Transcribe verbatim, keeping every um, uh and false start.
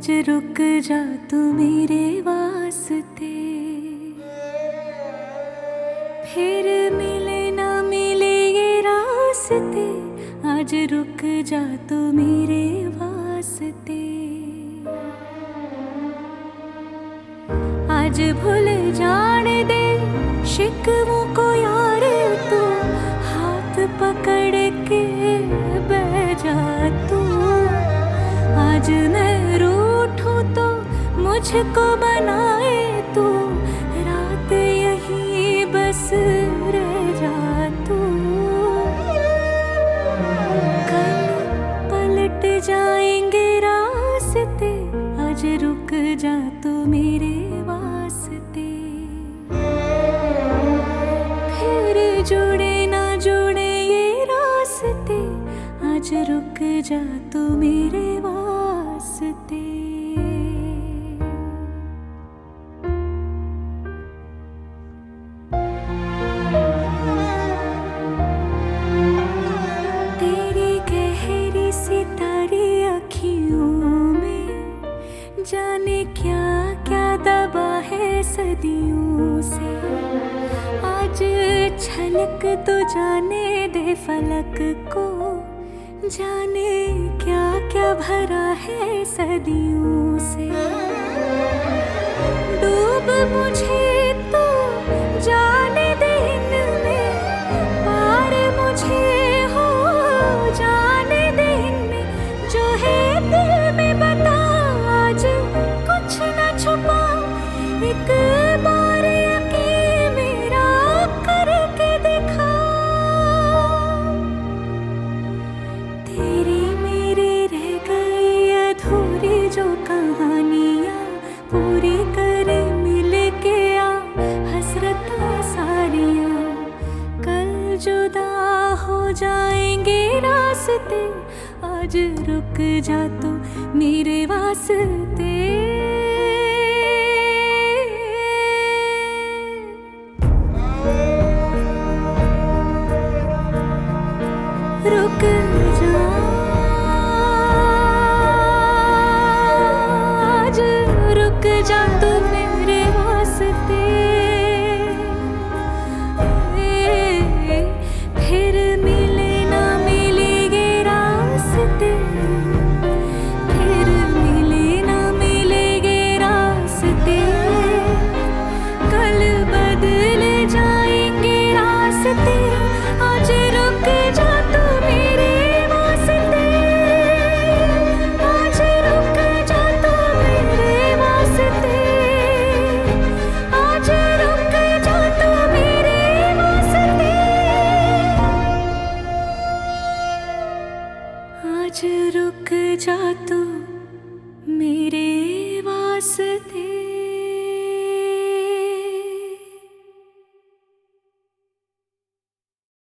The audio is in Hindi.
आज रुक जा तू मेरे वास्ते, फिर मिले ना मिले ये रास्ते। आज रुक जा तू मेरे वास्ते, आज भूल जाने दे शिकवों को यार तू, हाथ पकड़ के बह जा तू। आज मैं रूठूं तो मुझको बनाए तू, रात यहीं बस रह जा तू। कल पलट जाएंगे रास्ते, आज रुक जा तू मेरे वास्ते। फिर जुड़े ना जुड़े ये रास्ते, आज रुक जा तू मेरे वास्ते। तेरी गहरी सितारी अखियों में जाने क्या क्या दबा है सदियों से। आज छलक तो जाने दे फलक को, जाने क्या क्या भरा है सदियों से। डूब मुझे तो जाने दे इनमें, पार मुझे हो जाने दे इनमें। जो है दिल में बता, आज कुछ न छुपा, एक बार यकीन मेरा करके दिखा। तेरी मेरी रह गई अधूरी जो कहानियाँ, पूरी करे मिल के आ हसरता सारियाँ। कल जुदा हो जाएंगे रास्ते, आज रुक जा तू मेरे वास्ते। रुक जा, आज रुक जा तू मेरे वास्ते। फिर मिले ना मिले ये रास्ते, फिर मिले ना मिले ये रास्ते। कल बदल जाएंगे रास्ते, आज रुक जा तू मेरे वास्ते। आज रुक जा तू मेरे वास्ते, आज रुक जा तू मेरे वास्ते। आज रुक जा तू मेरे वास्ते।